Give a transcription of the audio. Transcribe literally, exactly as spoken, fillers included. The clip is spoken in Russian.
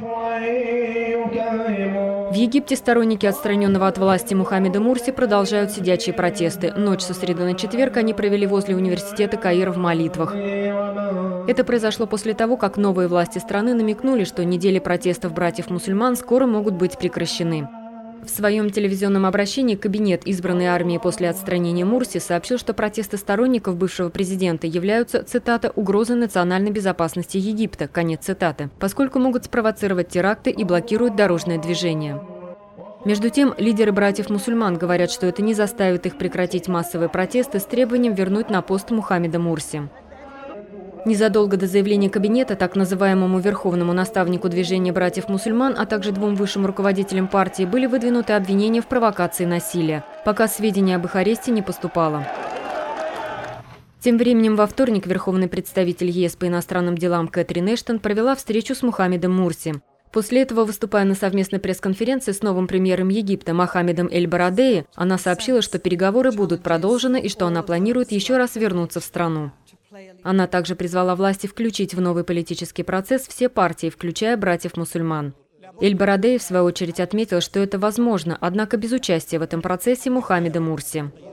В Египте сторонники отстраненного от власти Мухаммеда Мурси продолжают сидячие протесты. Ночь со среды на четверг они провели возле университета Каира в молитвах. Это произошло после того, как новые власти страны намекнули, что недели протестов братьев-мусульман скоро могут быть прекращены. В своем телевизионном обращении кабинет избранной армии после отстранения Мурси сообщил, что протесты сторонников бывшего президента являются, цитата, «угрозой национальной безопасности Египта», конец цитаты, поскольку могут спровоцировать теракты и блокируют дорожное движение. Между тем, лидеры братьев-мусульман говорят, что это не заставит их прекратить массовые протесты с требованием вернуть на пост Мухаммеда Мурси. Незадолго до заявления кабинета так называемому верховному наставнику движения братьев-мусульман, а также двум высшим руководителям партии были выдвинуты обвинения в провокации насилия, пока сведения об их аресте не поступало. Тем временем во вторник верховный представитель ЕС по иностранным делам Кэтрин Эштон провела встречу с Мухаммедом Мурси. После этого, выступая на совместной пресс-конференции с новым премьером Египта Мохаммедом Эль-Барадеи, она сообщила, что переговоры будут продолжены и что она планирует еще раз вернуться в страну. Она также призвала власти включить в новый политический процесс все партии, включая братьев-мусульман. Эль-Барадеи, в свою очередь, отметил, что это возможно, однако без участия в этом процессе Мухаммеда Мурси.